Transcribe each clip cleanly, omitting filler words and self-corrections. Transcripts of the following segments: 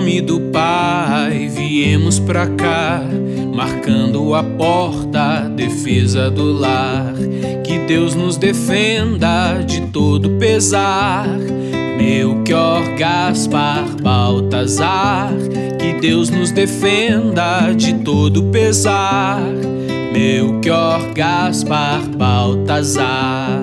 nome do Pai, viemos pra cá, marcando a porta, defesa do lar. Que Deus nos defenda de todo pesar. Melchior, Gaspar, Baltazar. Que Deus nos defenda de todo pesar. Melchior, Gaspar, Baltazar.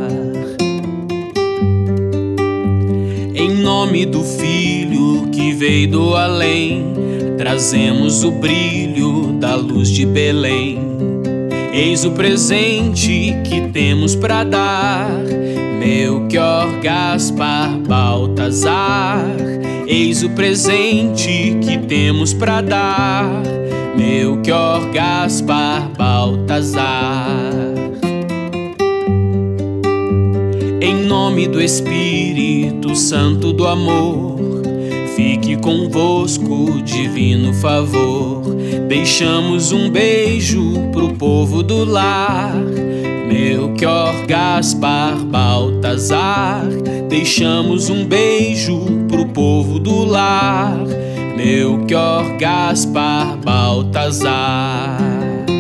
Em nome do Filho que veio do além, trazemos o brilho da luz de Belém. Eis o presente que temos pra dar, Melchior, Gaspar, Baltazar. Eis o presente que temos pra dar, Melchior, Gaspar, Baltazar. Em nome do Espírito Santo do amor, fique convosco divino favor. Deixamos um beijo pro povo do lar, Melchior, Gaspar, Baltazar. Deixamos um beijo pro povo do lar, Melchior, Gaspar, Baltazar.